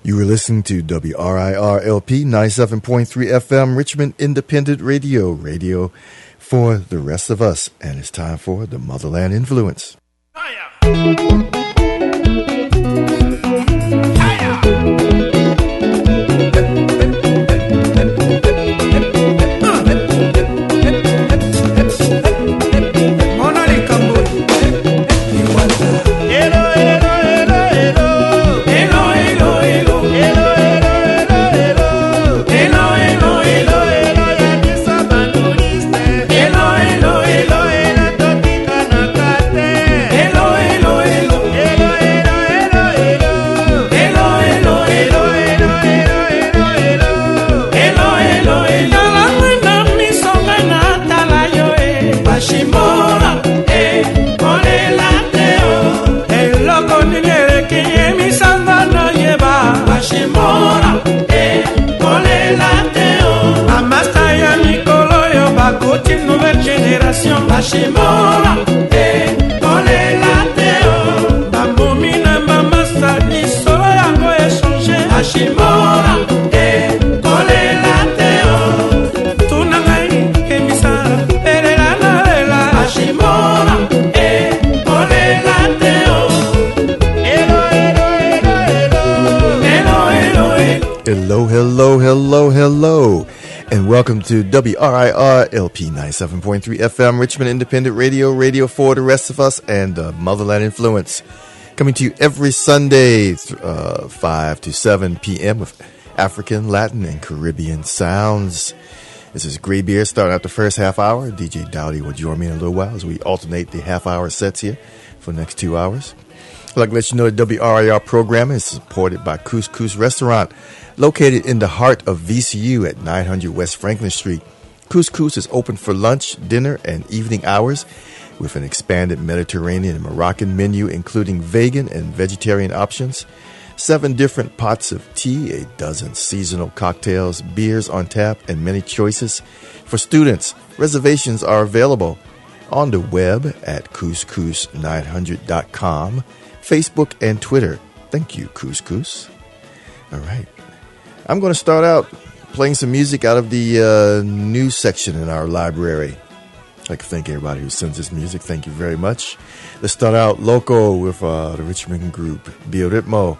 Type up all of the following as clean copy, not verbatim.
You were listening to WRIR-LP 97.3 FM, Richmond Independent Radio, radio for the rest of us. And it's time for the Motherland Influence. Bashimora, kole lateo. Bamomina mama sali solo yango échanger. Bashimora, kole lateo. Tunangai kemisara, elela na lela. Bashimora, kole lateo. Elo, elo, elo, elo. Elo, elo, elo. Hello, hello, hello, hello. And welcome to WRIR-LP 97.3 FM, Richmond Independent Radio, radio for the rest of us, and Motherland Influence. Coming to you every Sunday, 5 to 7 p.m. with African, Latin, and Caribbean sounds. This is Grey Beard starting out the first half hour. DJ Dowdy will join me in a little while as we alternate the half-hour sets here for the next 2 hours. I'd like to let you know that WRIR programming is supported by Couscous Restaurant, located in the heart of VCU at 900 West Franklin Street. Couscous is open for lunch, dinner, and evening hours with an expanded Mediterranean and Moroccan menu, including vegan and vegetarian options, 7 different pots of tea, a dozen seasonal cocktails, beers on tap, and many choices. For students, reservations are available on the web at couscous900.com, Facebook, and Twitter. Thank you, Couscous. All right. I'm going to start out playing some music out of the news section in our library. I'd like to thank everybody who sends us music. Thank you very much. Let's start out local with the Richmond group, Biorhythmo.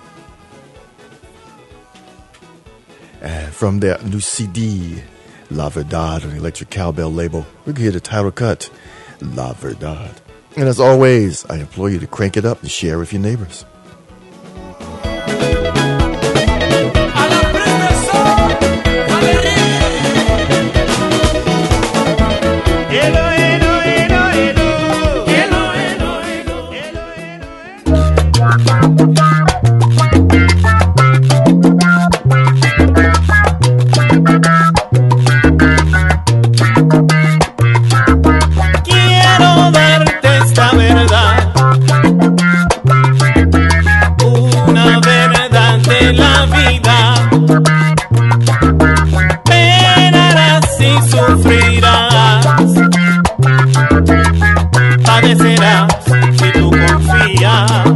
From their new CD, La Verdad, on the Electric Cowbell label. We're going to hear the title cut, La Verdad. And as always, I implore you to crank it up and share with your neighbors. Quiero darte esta verdad, una verdad de la vida. Penarás y sufrirás, padecerás si tú confías.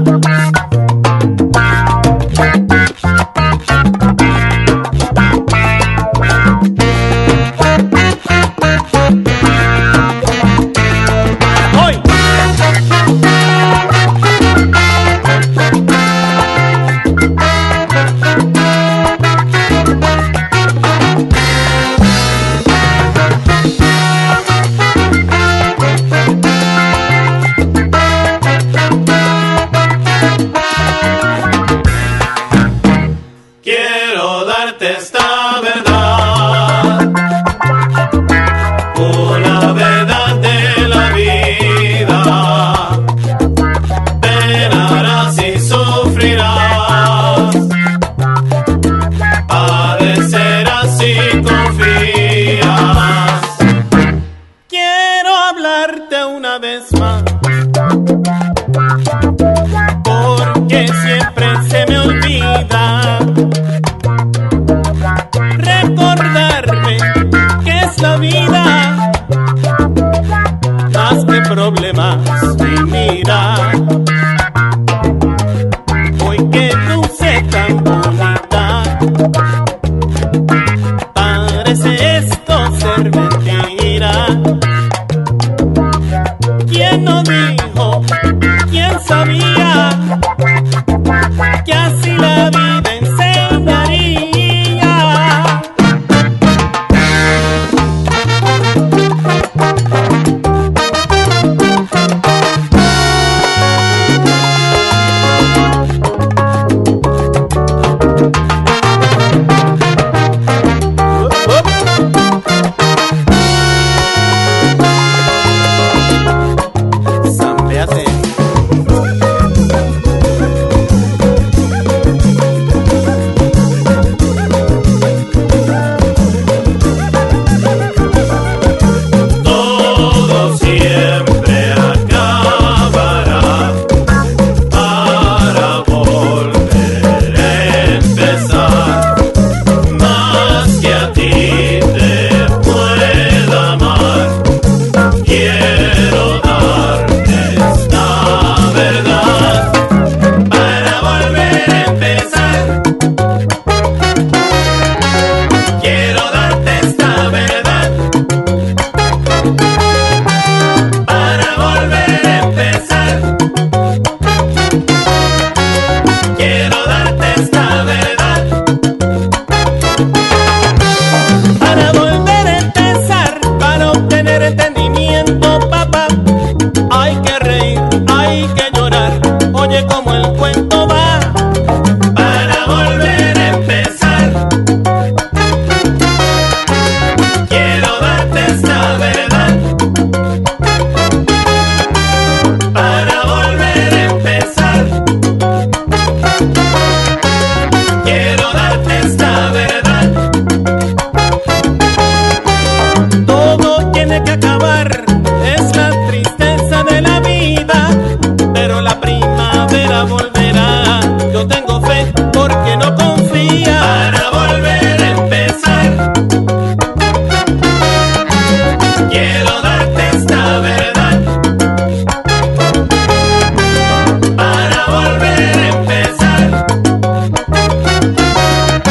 Problemas y mira, hoy que luce tan bonita. quiero darte esta verdad. Todo tiene que acabar, es la tristeza de la vida, pero la primavera volverá. Yo tengo fe porque no confía para volver a empezar. Quiero darte esta verdad para volver a empezar.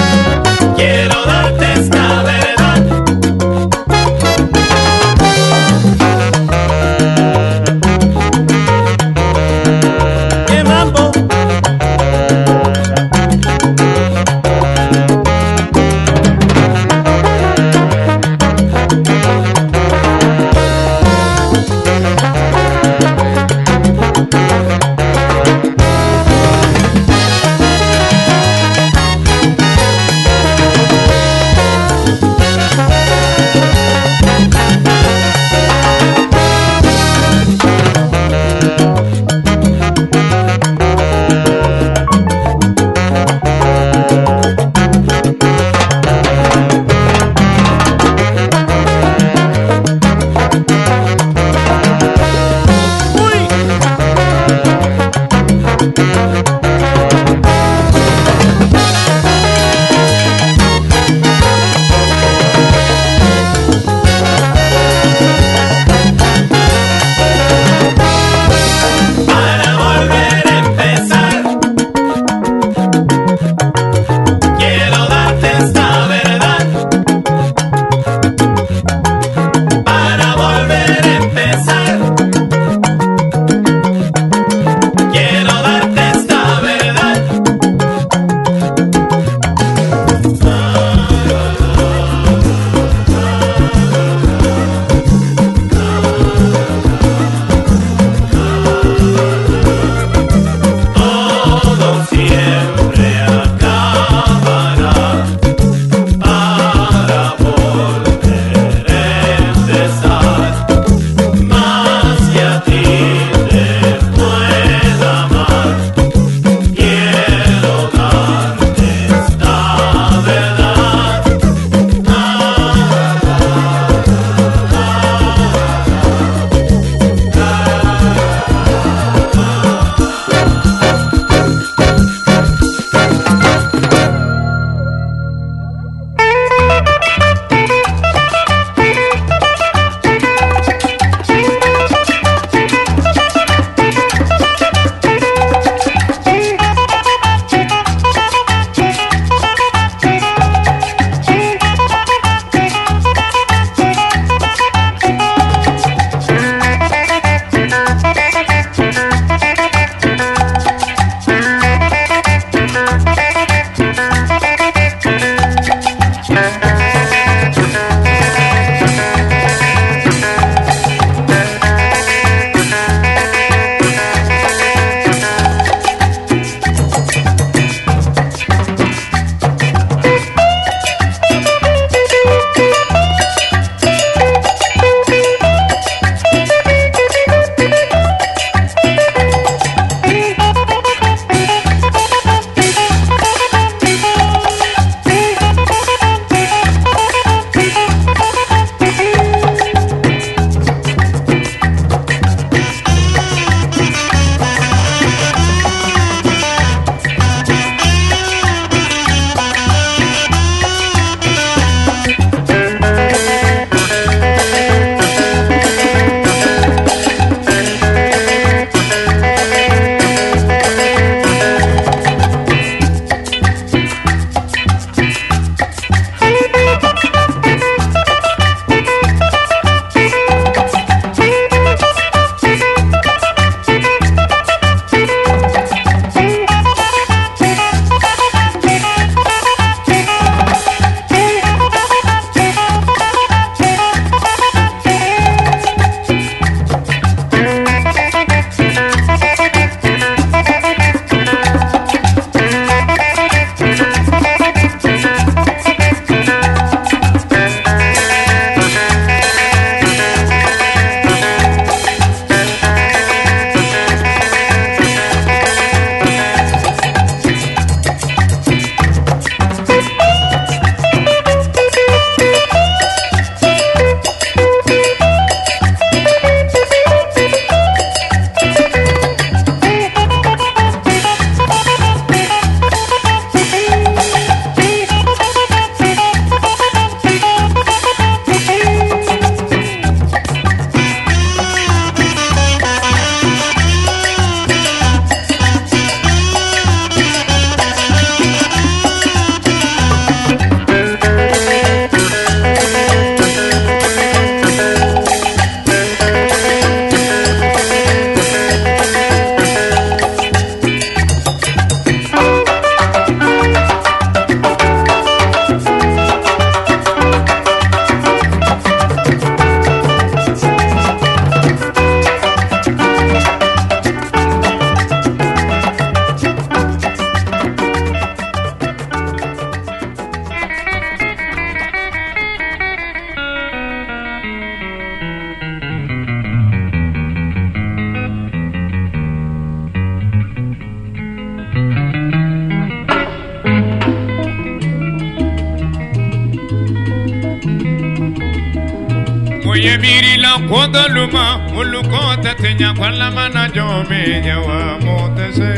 Moye miri la kodaluma ulukota tenya kwa la mana jome nyawa motese.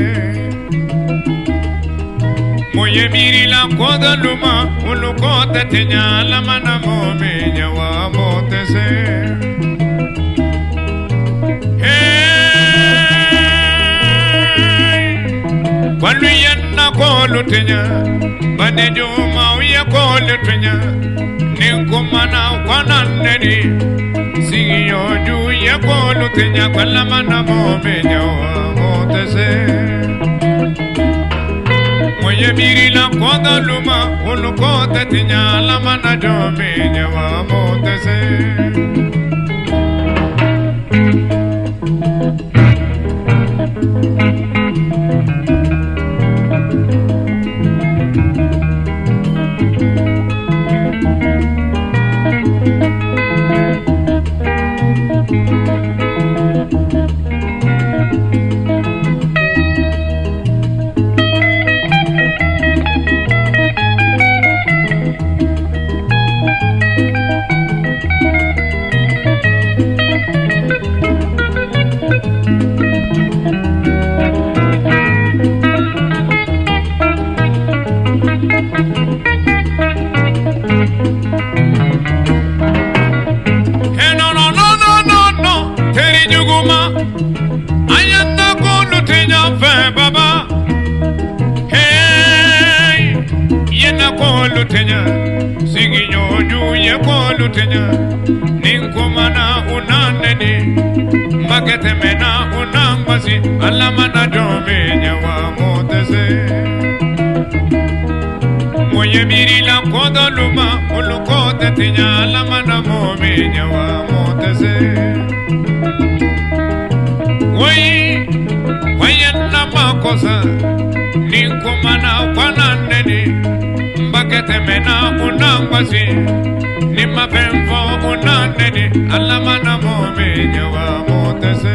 Moye miri la kodaluma ulukota tenya la mana mome nyawa motese. Hey, kwalu yenna kolu tenya, bane juma uya kolu tenya. Ninkumana kwananeri Sigiyo juye kolu tenya kwa la mana mome nyawa motese. Moye miri la kodaluma ulukota tenya la mana jome nyawa motese. Ninkumana unaneni Magete mena unangwasi Alamana jome nyawa motese. Moye miri la kodaluma ulukote tinya alamana mome nyawa motese. Wayenna makosa Ninkumana wananeni Magete mena unangwasi Nima femfo unaneni alamana mome nyawa motese.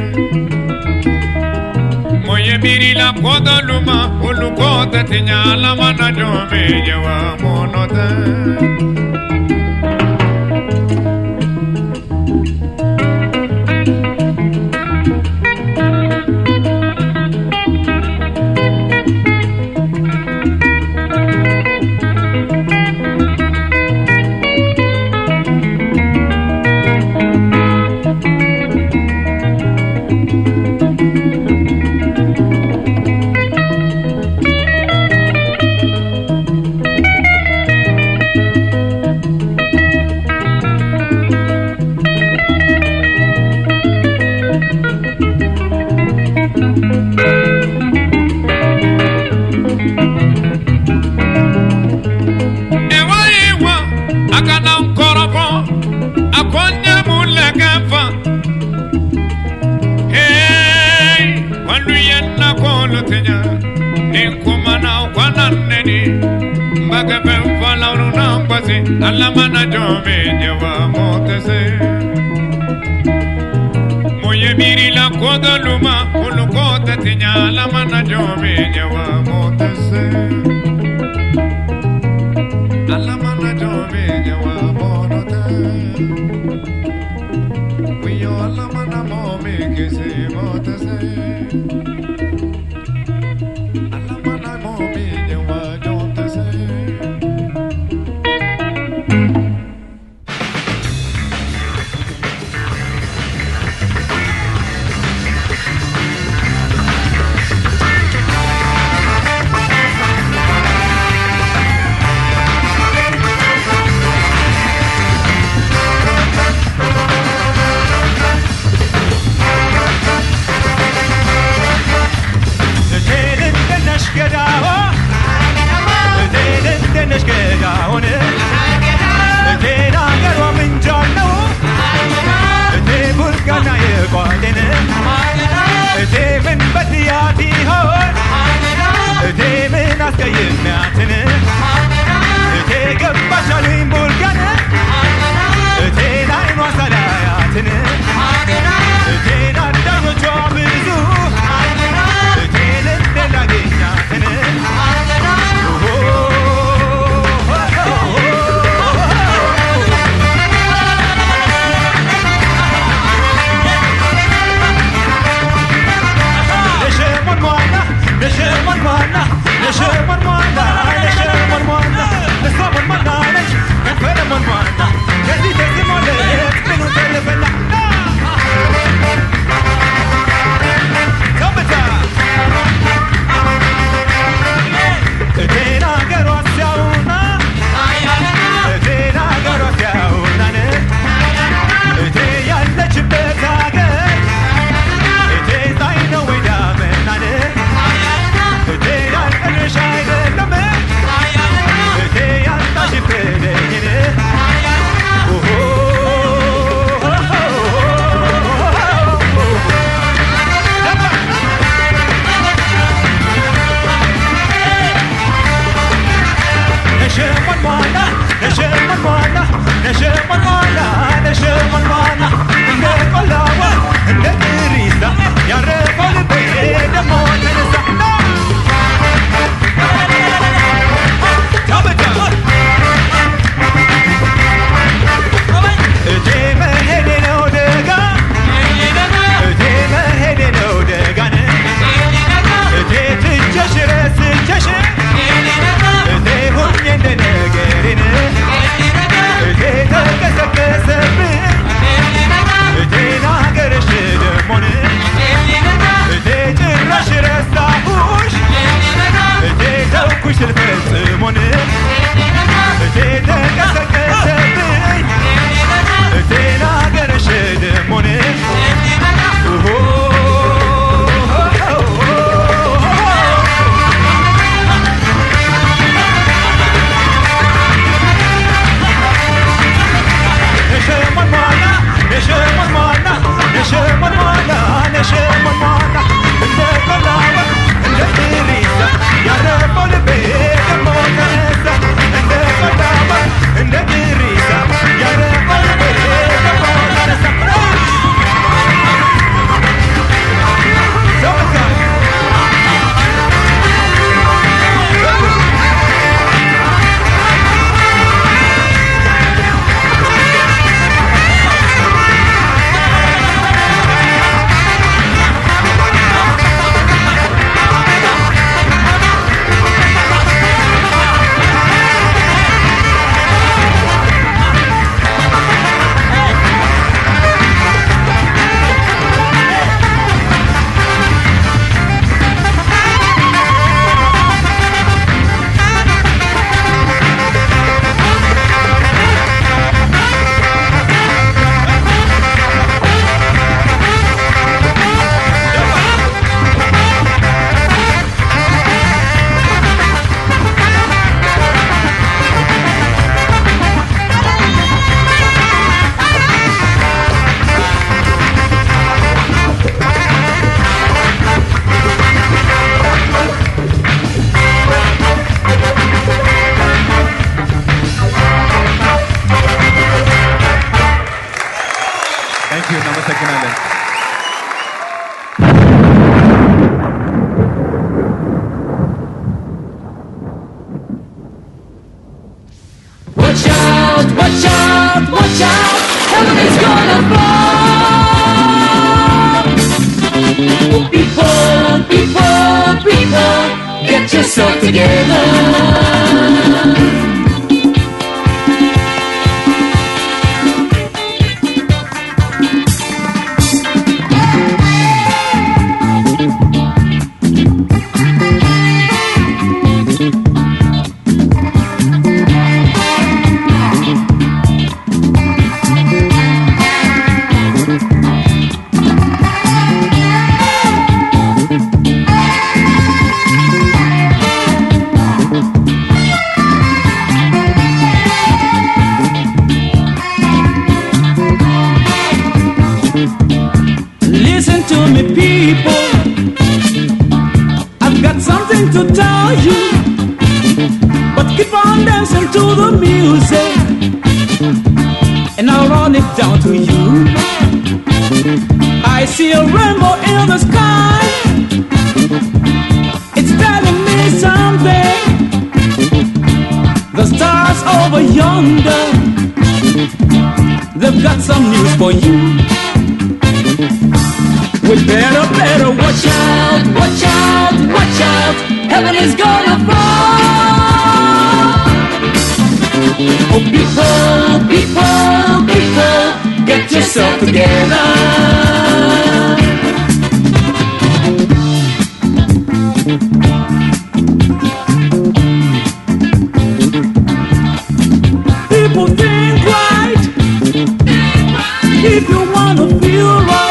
Moye miri la kodaluma ulukote tinya alamana jome nyawa monote. Alamana jome nyawa motese. Moye miri la kodaluma ulukote tinya alamana jome nyawa motese. Alamana jome nyawa monote. Wiyo alamana mome kese motese. Alamana mome nyawa jotese. yourself together. Listen to me, people. I've got something to tell you, but keep on dancing to the music, and I'll run it down to you. I see a rainbow in the sky. It's telling me something. The stars over yonder, they've got some news for you. We better watch out, watch out, watch out. Heaven is gonna fall. Oh, people, people, people, get yourself together. People think right. If you wanna feel right.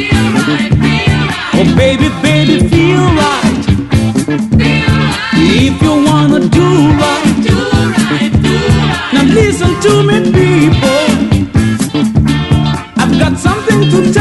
Oh baby, baby, feel right. If you wanna do right. Now listen to me, people. I've got something to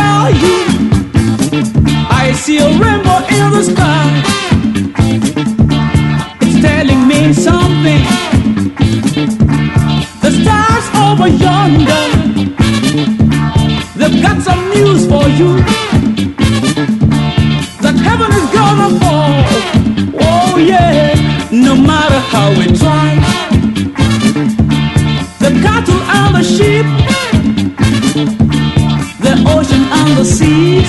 how we try. The cattle and the sheep, the ocean and the seas,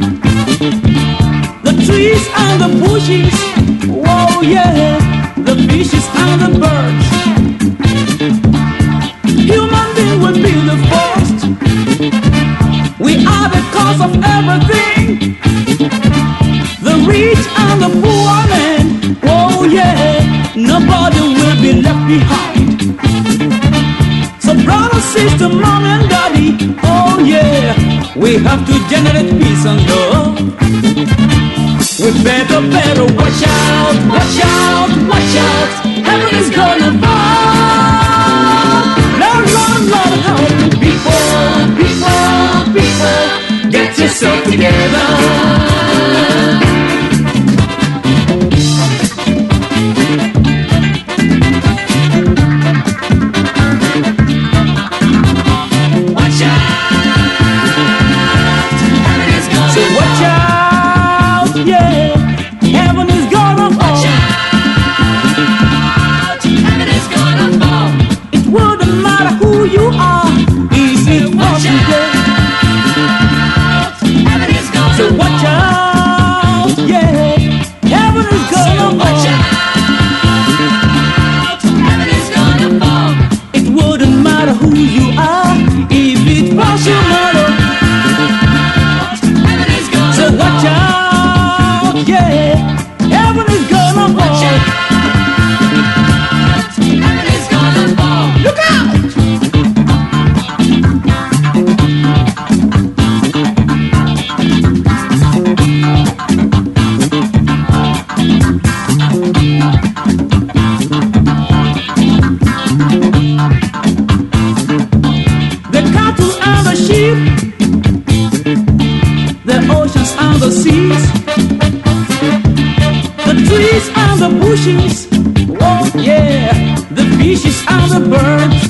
the trees and the bushes, oh yeah, the fishes and the birds. Human being will be the first. We are the cause of everything. The rich and the poor man, oh yeah, nobody will be left behind. So brother, sister, mom and daddy, oh yeah, we have to generate peace and love. We better watch out, watch out, watch out. Heaven is gonna fall. Lord, help people, get yourself together. Oh yeah, the fishes and the birds.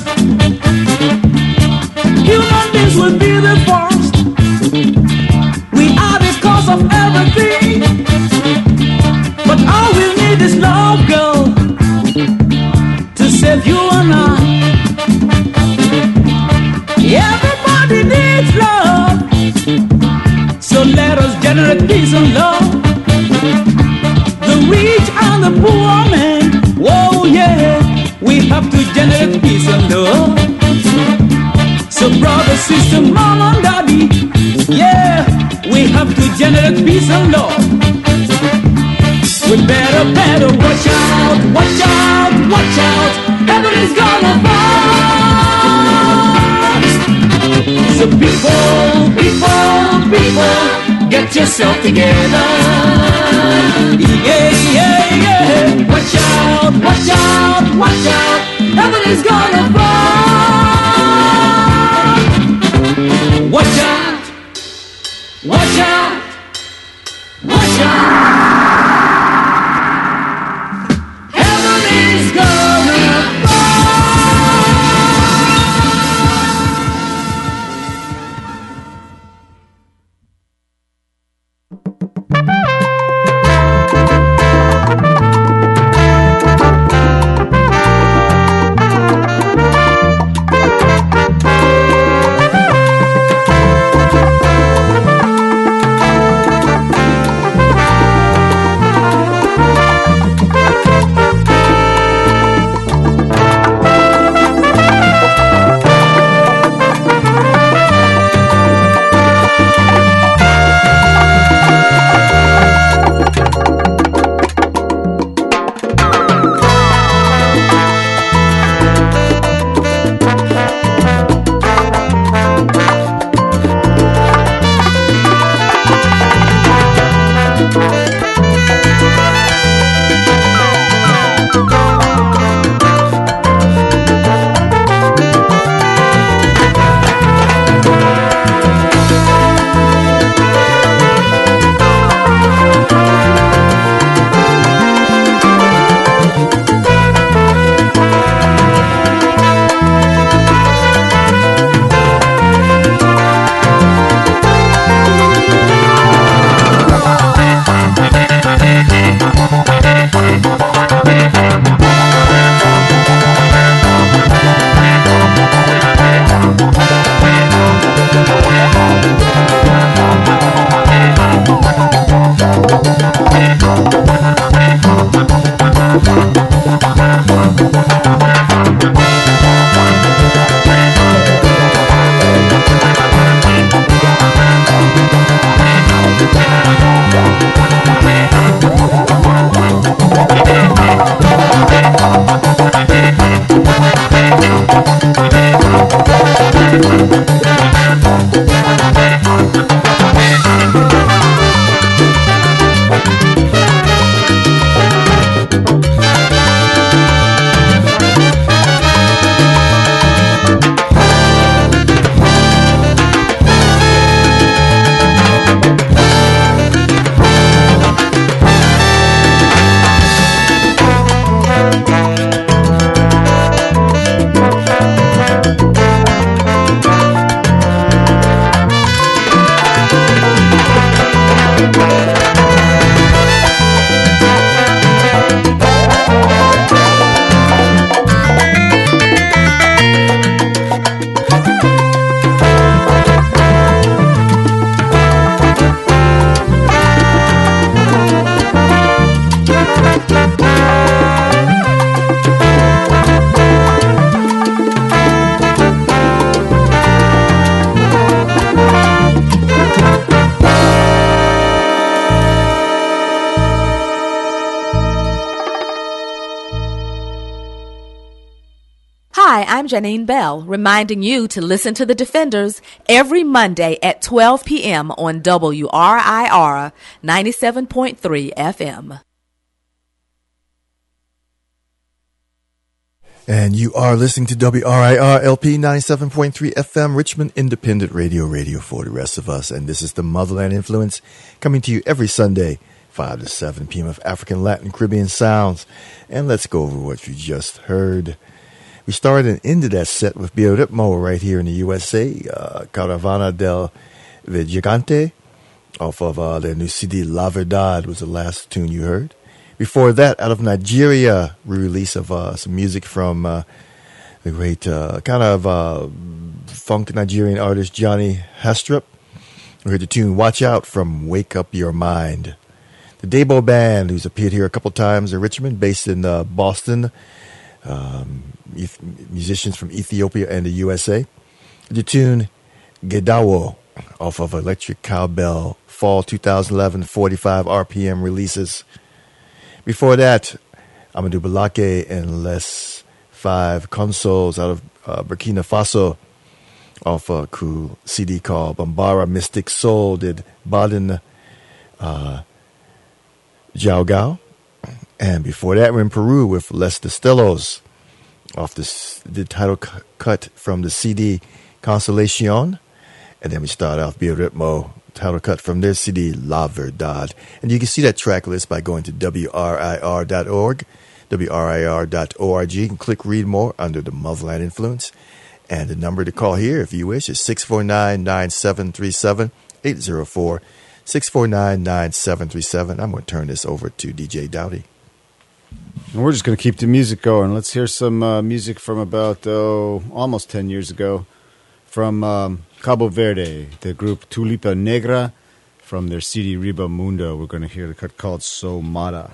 Human beings will be the first. We are the cause of everything. But all we need is love, girl, to save you and I. Everybody needs love, so let us generate peace and love. The rich and the poor man, oh yeah, we have to generate peace and love. So brother, sister, mom and daddy, yeah, we have to generate peace and love. We better watch out, watch out, watch out. Heaven is gonna fall. So people, get yourself together. Yeah. Watch out, watch out, watch out. Heaven is gonna fall. Watch out, watch out, watch out. Heaven is gonna fall. Hi, I'm Janine Bell, reminding you to listen to The Defenders every Monday at 12 p.m. on WRIR 97.3 FM. And you are listening to WRIR LP 97.3 FM, Richmond Independent Radio, radio for the rest of us. And this is the Motherland Influence, coming to you every Sunday, 5 to 7 p.m. of African, Latin, Caribbean sounds. And let's go over what you just heard. We started and ended that set with Biorhythmo right here in the USA, Caravana del Vigilante, off of their new CD La Verdad was the last tune you heard. Before that, out of Nigeria, re-release of some music from the great funk Nigerian artist Johnny Hastrup. We heard the tune Watch Out from Wake Up Your Mind. The Dabo Band, who's appeared here a couple times in Richmond, based in Boston. Musicians from Ethiopia and the USA. The tune Gedawo, off of Electric Cowbell, Fall 2011, 45 RPM releases. Before that, Amadou Balake and Les 5 Consoles out of Burkina Faso, off a cool CD called Bambara Mystic Soul, did Baden Jaogao. And before that, we're in Peru with Les Destellos, off the title cut from the CD Consolation. And then we start off Biorhythmo, title cut from their CD La Verdad. And you can see that track list by going to WRIR.org, WRIR.org. You can click read more under the Motherland Influence. And the number to call here, if you wish, is 649-9737, 804-649-9737. I'm going to turn this over to DJ Dowdy. And we're just going to keep the music going. Let's hear some music from about almost 10 years ago from Cabo Verde, the group Tulipa Negra, from their CD Riba Mundo. We're going to hear the cut called Somada.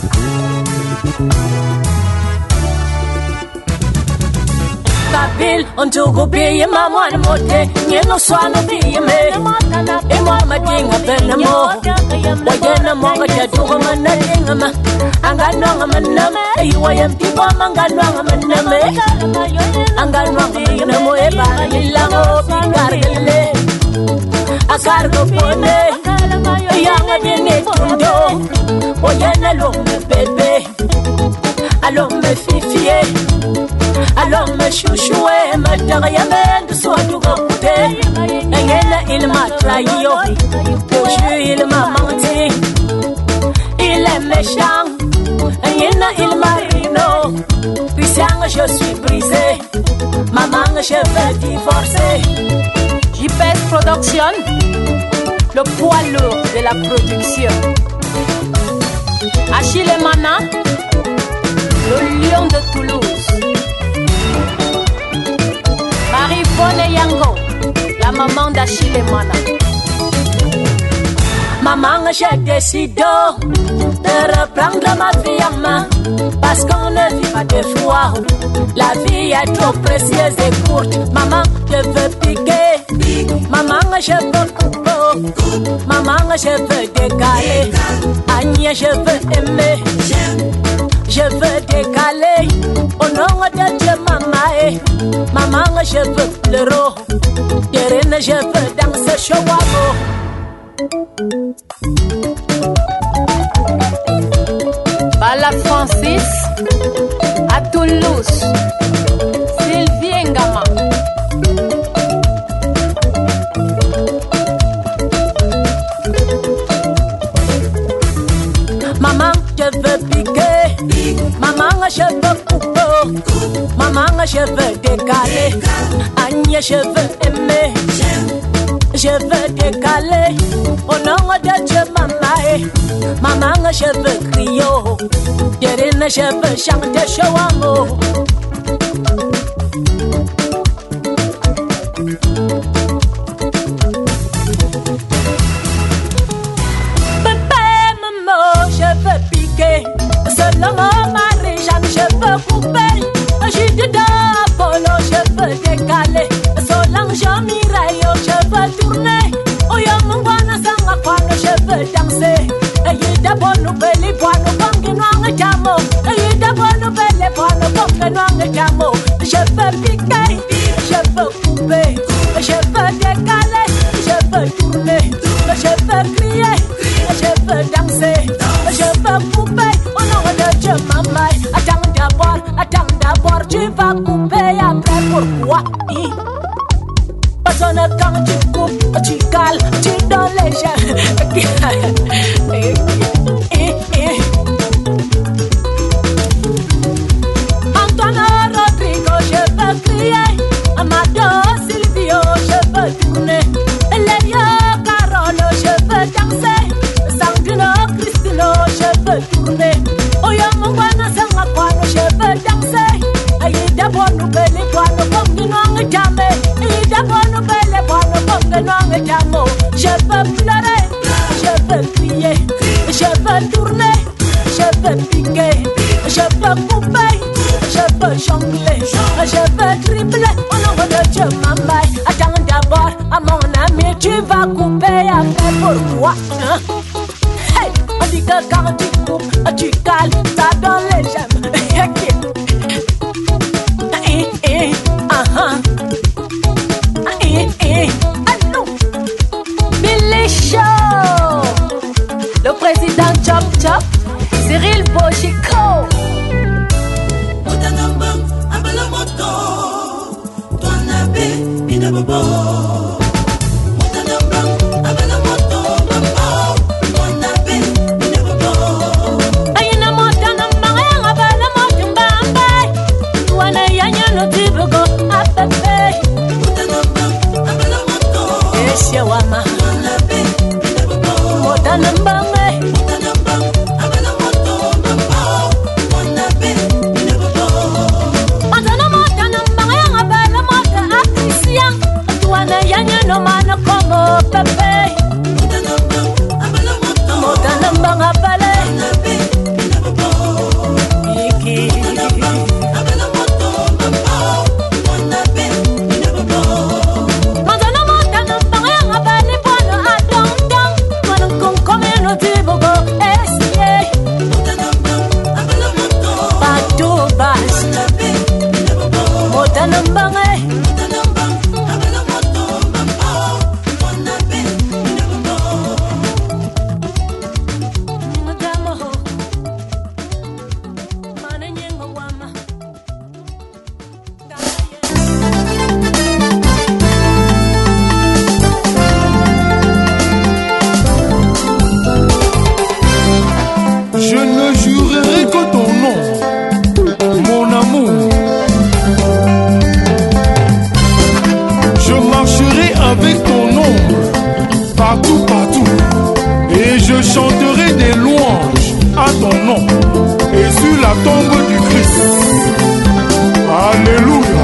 Kabil ontugo be mama mote nyeno swano be me e mama dinga benamo wajena monga jatugo manadinga ma anganwa maname e wayam tipo manganwa maname anganwa manamo e ba lilango bigarele akargo pone yanga dine tundo wajena lo bebe alo me fifie alo me chouchoué me derrière de soi du côté il m'a trahi il m'a menti il est méchant il m'a ruiné puissant je suis brisé maman je veux divorcer JPS Production le poids lourd de la production Achille Mana le lion de Toulouse Marie-Bonne Yango, la maman d'Achille Mana. Maman, j'ai décidé de reprendre ma vie en main. Parce qu'on ne vit pas deux fois. La vie est trop précieuse et courte. Maman, je veux piquer. Maman, je veux couper. Maman, je veux décaler. Agnès, je veux aimer. Je veux décaler. Au nom de Dieu, maman. Maman, je veux pleurer. Terrain, je veux danser chouabo. Bala Francis à Toulouse. Sylvie Ngama. Maman, je veux piquer. Maman, je veux couper. Maman, je veux décaler. Agnès, je veux aimer. Je veux décaler. Au nom de Dieu, maman. Maman, je veux crier. Yerine, je veux chanter chouamo. Selon mon mari, je veux couper. J'ai dit d'Apollo, je veux décaler. Selon Jean-Mireille, je veux tourner. Oyamungwana Sangapano, je veux danser. Et d'abord nous belle poano, Panguinoang Jamo. Et d'abord nous belle poano, Panguinoang Jamo. Je veux piquer, je veux couper. Je veux décaler, je veux tourner. Je veux crier, je veux danser. Je veux couper. Maman, attends d'abord, tu vas couper après pourquoi? Parce que quand tu coupes, tu cales, tu donnes les gens. Antoine Rodrigo, je veux crier. Amado Silvio, je veux tourner. Léa Carolo, je veux danser. Sandrino Cristino, je veux tourner. Oyamungwana Sangapano, je veux danser. D'abord nous belle poano, Panguinoang Jame. D'abord nous belle poano, Panguinoang Jamo. Je veux pleurer, je veux crier, je veux tourner, je veux piquer, je veux couper, je veux jongler, je veux dribbler. Au nom de Dieu, maman. Attends d'abord, à mon ami, tu vas couper après pourquoi? Hey, on dit que quand tu coupes, tu cales, ça donne les gemmes. Billy Show, le président Chop Chop, Cyril Bochico. Wama Motana Mbange Motana Mbange Ngabala Mota Akrisian Tuana Yanya et sur la tombe du Christ. Alléluia.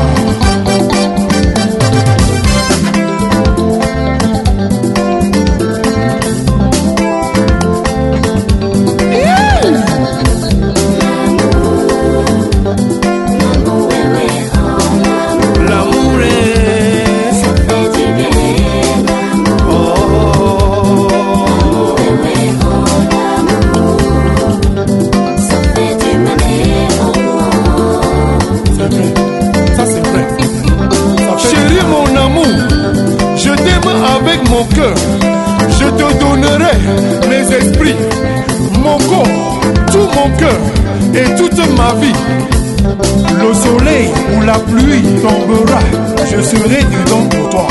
Mon cœur, je te donnerai mes esprits, mon corps, tout mon cœur et toute ma vie. Le soleil ou la pluie tombera, je serai dedans pour toi.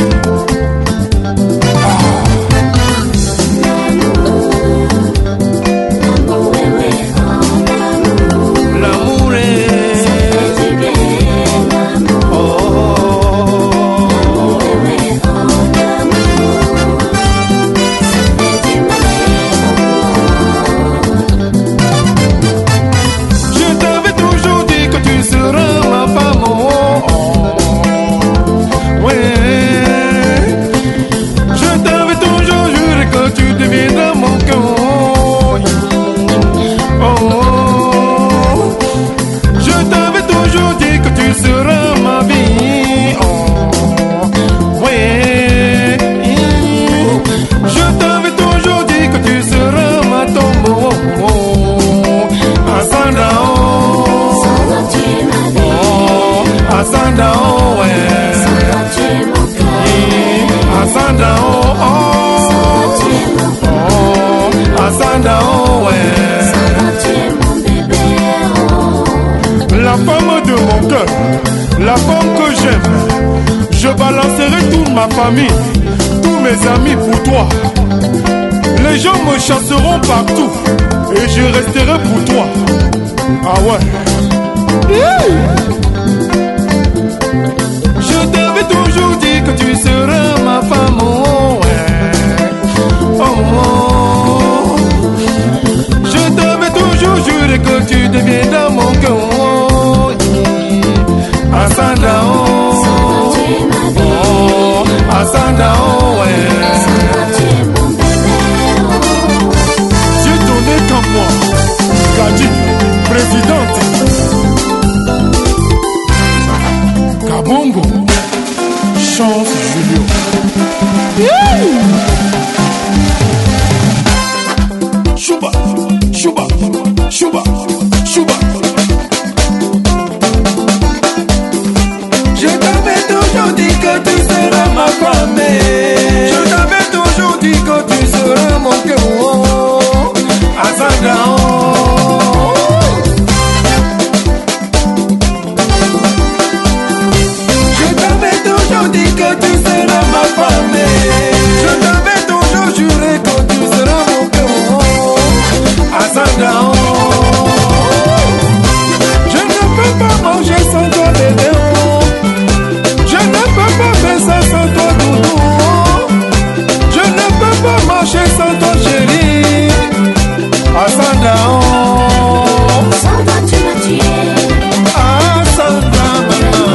La femme de mon cœur, la femme que j'aime, je balancerai toute ma famille, tous mes amis pour toi. Les gens me chasseront partout et je resterai pour toi. Ah ouais. Je t'avais toujours dit que tu seras ma femme. Oh ouais. Oh, oh. Je t'avais toujours juré que tu deviendras mon cœur. Asanda oh, Asanda oh, ouais. Dieu donnait qu'à moi, Kadi, présidente. Kabongo, chance Julio. Chouba, chouba, chouba, chouba. Je t'avais toujours dit que tu seras ma femme. Je t'avais toujours dit que tu seras mon cœur. Asanda oh. Je t'avais toujours dit que tu seras ma femme. Je t'avais toujours juré que tu seras mon cœur. Asanda oh. Je ne peux pas manger sans toi bébé. Je ne peux pas faire ça sans toi doudou. Je ne peux pas marcher sans toi chérie. Asanda oh. Sans toi tu m'as tué. Asanda maman.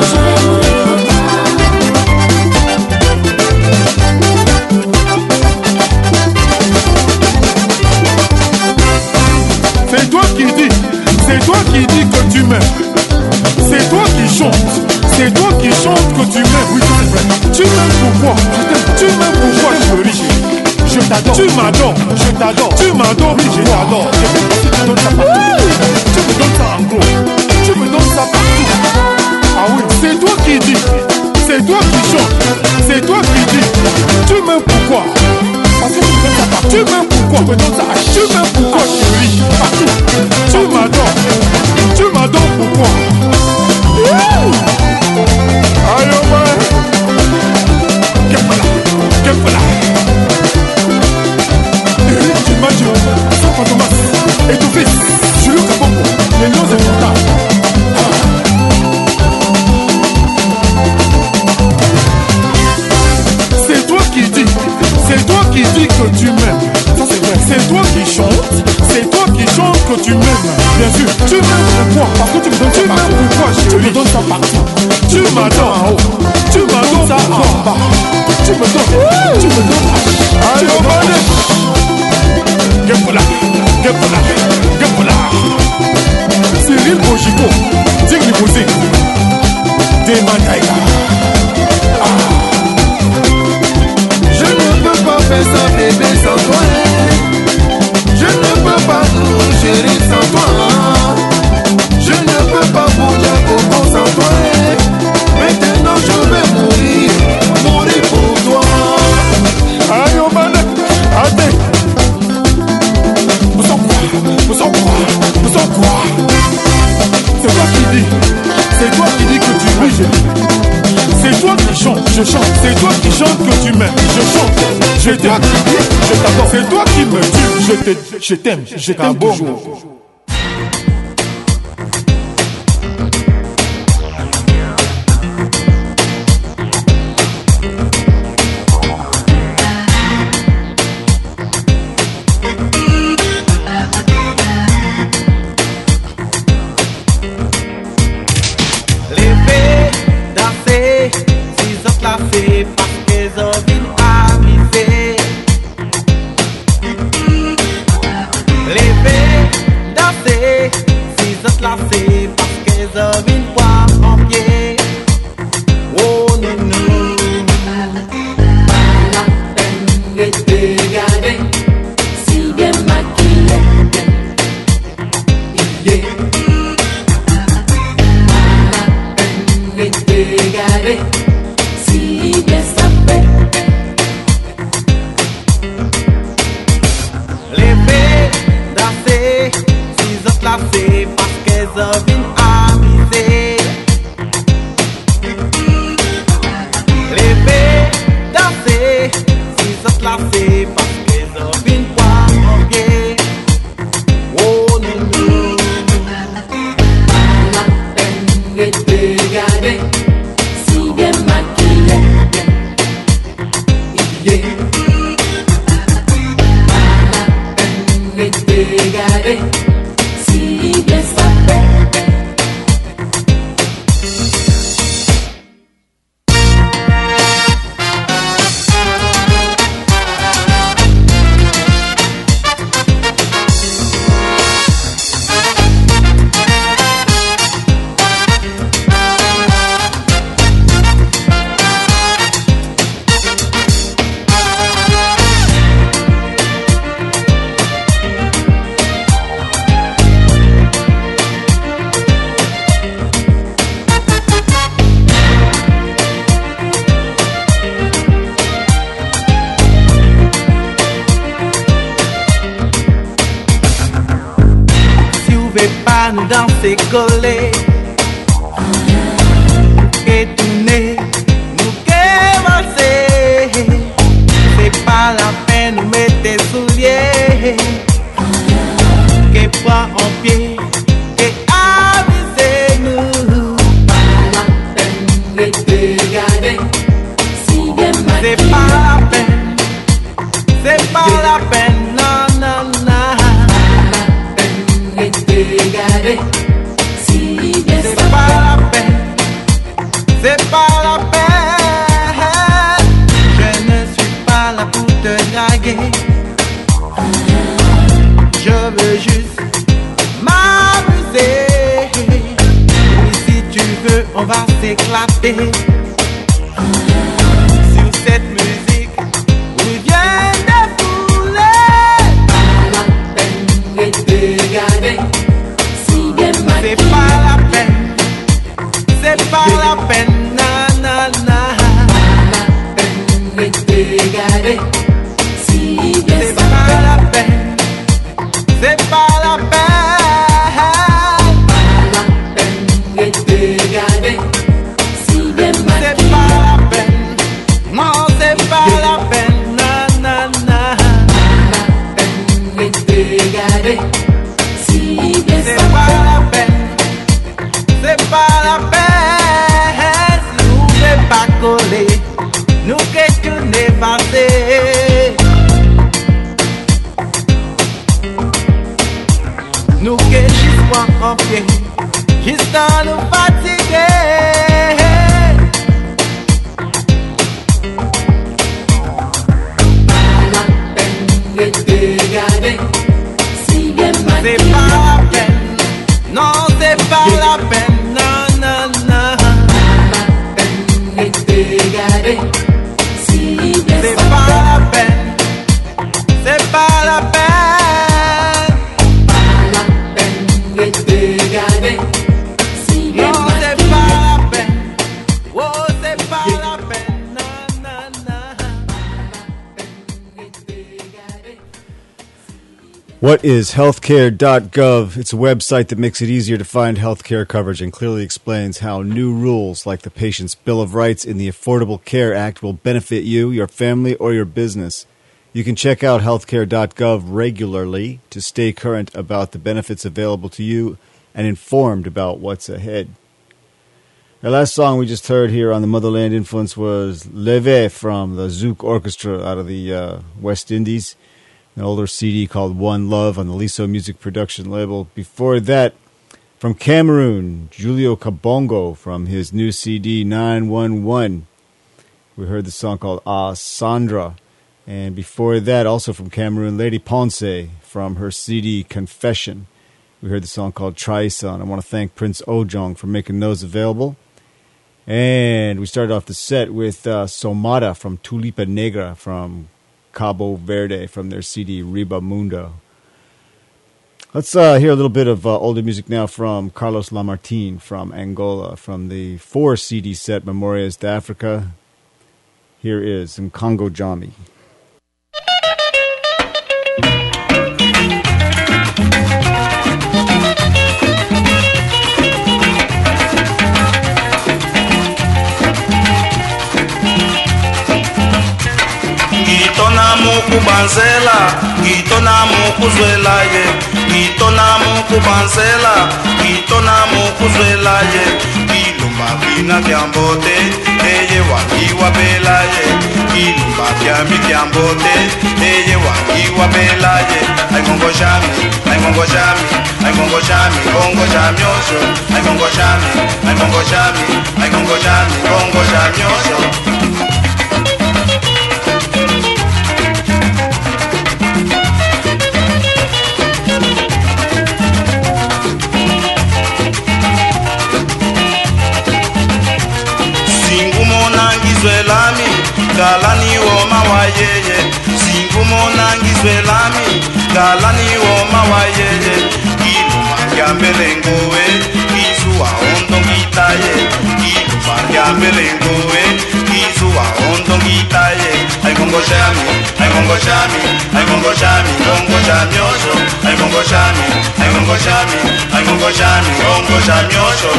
C'est toi qui dis que tu m'aimes. C'est toi qui chantes. C'est toi qui chantes que tu m'aimes. Oui, tu m'aimes pourquoi? Tu m'aimes pourquoi chérie? Je t'adore. Tu m'adores. Je t'adore. Tu m'adores. Oui, je t'adore. Tu me donnes ça partout. Tu me donnes ça en gros. Tu me donnes ça partout. Ah oui, c'est toi qui dis. C'est toi qui chante. C'est toi qui dis. Tu m'aimes pourquoi? Parce que tu me donnes ça partout. Tu m'aimes pourquoi? Tu m'aimes pourquoi chérie? Partout. Tu m'adores. Tu m'adores pourquoi? Allô, ouais. Qu'est-ce que là? Imagine, sans Fantomas et ton fils, Julio Kabongo, les lions importants. C'est toi qui dis que tu m'aimes. Ça c'est vrai. C'est toi qui chantes que tu m'aimes. bien sûr. Tu m'aimes pourquoi? Parce que tu me donnes ça partout. Pourquoi, chérie? Tu me donnes ça partout. Tu m'adores en haut. Tu m'adores ça en bas. Tu me donnes. Allez, on va aller. Gepola. Cyril Bojibo, Dig Limousine, Demanaïga. Je ne peux pas faire ça, bébé, sans toi. Je ne peux pas tout, chérie, sans toi. Je ne peux pas bouger beaucoup sans toi. Maintenant je vais mourir pour toi. Aïe, on va aller. Attends. Vous en quoi? C'est toi qui dis. C'est toi qui dis que tu m'aimes. C'est toi qui chante, je chante. C'est toi qui chante que tu m'aimes. Je chante. C'est toi qui dis, je t'adore. C'est toi qui me tue. Je t'aime toujours. nous danser collés et tourner, nous qu'avancer. C'est pas la peine nous mettre des souliers, que prend en pied, que aviser nous. Pas la peine de te garder, si bien mal. C'est pas la peine, c'est pas la peine, non, non, non. Regarder, si bien c'est pas la peine, c'est pas la peine. Je ne suis pas là pour te draguer, je veux juste m'amuser. Et si tu veux, on va s'éclater sur cette musique où vient de fouler. Pas la peine de te regarder. C'est pas la peine, c'est pas la peine, na na na. Pas la peine de te regarder, si bien c'est pas la peine, c'est pas la peine. Pas la peine de te regarder, si bien c'est pas la peine, non c'est pas la peine, na na na. Pas la peine de te regarder, si bien c'est pas la peine. C'est pas la peine, si nous ne pas coller, nous qu'est-ce que n'est passé. en pied jusqu'à nous fatiguer. C'est pas la peine, non c'est pas la peine, non, non, non. C'est pas la peine, c'est pas la peine. Non c'est pas la peine, oh c'est pas la peine, non, non, non. What is healthcare.gov? It's a website that makes it easier to find healthcare coverage and clearly explains how new rules like the Patient's Bill of Rights in the Affordable Care Act will benefit you, your family, or your business. You can check out healthcare.gov regularly to stay current about the benefits available to you and informed about what's ahead. The last song we just heard here on the Motherland Influence was Leve from the Zouk Orchestra out of the West Indies. An older CD called One Love on the Liso Music Production label. Before that, from Cameroon, Julio Kabongo from his new CD 911. We heard the song called Ah Sandra. And before that, also from Cameroon, Lady Ponce from her CD Confession. We heard the song called Traisan. I want to thank Prince Ojong for making those available. And we started off the set with Somada from Tulipa Negra from Cabo Verde from their CD Riba Mundo. Let's hear a little bit of older music now from Carlos Lamartine from Angola from the 4 CD set Memorias de Africa. Here is Nkongo Jami. Ngitona mukubanzela, ngitona mukuzwela ye, ngitona mukubanzela, ngitona mukuzwela ye, ilumba bina byambote, eye wakiwa bela ye, ilumba byami byambote, eye wakiwa bela ye, ay mongo jami, ay mongo jami, ay mongo jami, mongo jami osho, ay mongo jami, ay mongo jami, ay mongo jami, mongo jami osho. Zwelami, galani woma wayeye. Singumo nangi zwelami, galani woma wayeye. Iluma kyambelengowe, izuwa ondo ngitaye. Iluma kyambelengowe, izuwa ondo ngitaye. Ay mongo jami, ay mongo jami, ay mongo jami, mongo jami osho. Ay mongo jami, ay mongo jami, ay mongo jami, mongo jami osho.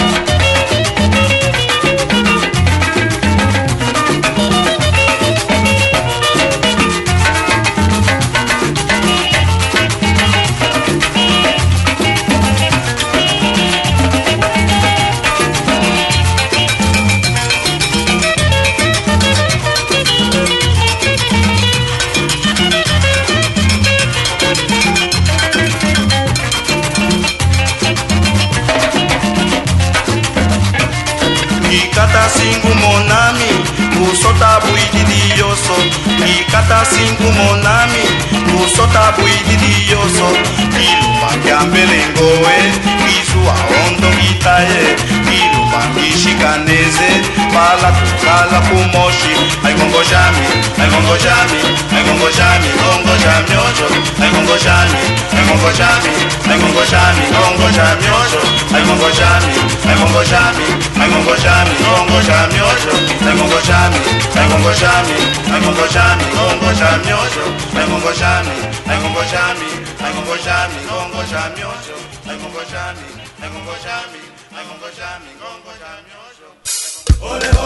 Singu monami, usota buididi yoso. Ikata singu monami, usota buididi yoso. Iluma kyambelengowe, izuwa ondo ngitaye. Iluma kishikaneze, pala tukala kumoshi. Ay mongo jami, ay mongo jami, ay mongo jami, mongo jami ojo. Ay mongo jami, ay mongo jami, ay mongo jami, mongo jami ojo. Ay mongo jami, ay mongo jami, ay mongo jami, mongo jami ojo. Ay mongo jami, ay mongo jami, ay mongo jami, mongo jami ojo. Ay mongo jami, ay mongo jami, ay mongo jami, mongo jami ojo. Ay mongo jami, ay mongo jami, ay mongo jami, mongo jami ojo. Ole